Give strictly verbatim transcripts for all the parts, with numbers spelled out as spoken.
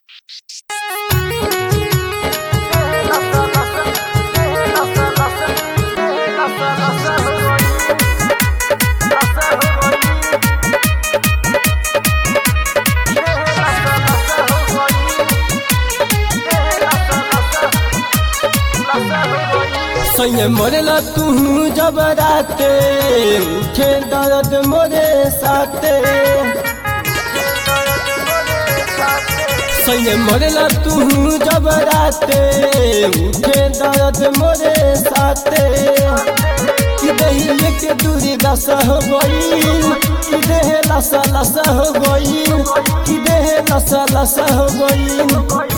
सैये मोरेला तू जब राते उठे दर्द मोरे साथे। सैये मोरेला तू जब राते उठे दर्द मोरे साथे। कि देहिए के दूरी दशा हो गई, कि देह लसा लसा हो गई, कि देह लसा लसा हो गई।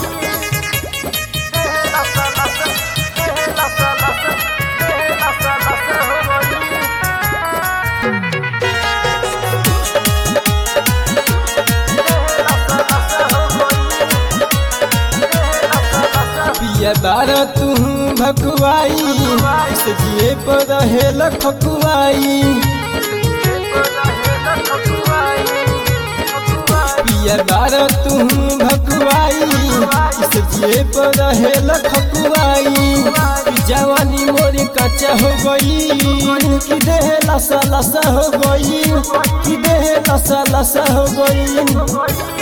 पिया बारा तू भकुआई, इस जिए पर रहे लखकुआई। पिया बारा तू भकुआई, इस जिए पर रहे लखकुआई। जवानी मोरी कच्चा हो गई, कि देह लसा लसा हो गई, कि देह लसा लसा हो गई।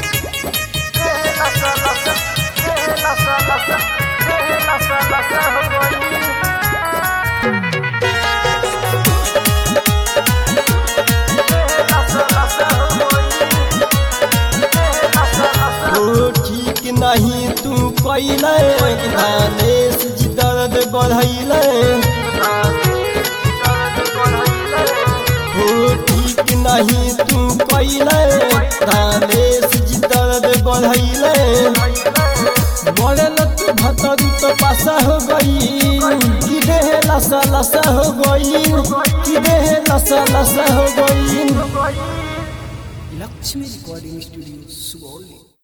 ठीक नहीं तू कैले, धानेश जी दर्द बढ़ैले। हो ठीक नहीं तू कैले, धानेश जी दर्द बढ़ैले। मरल तू भतरू तो पासा हो गई, कि देह लसा लसा हो गई, कि देह लसा लसा हो गई। Lakshmi recording studio Sugauli.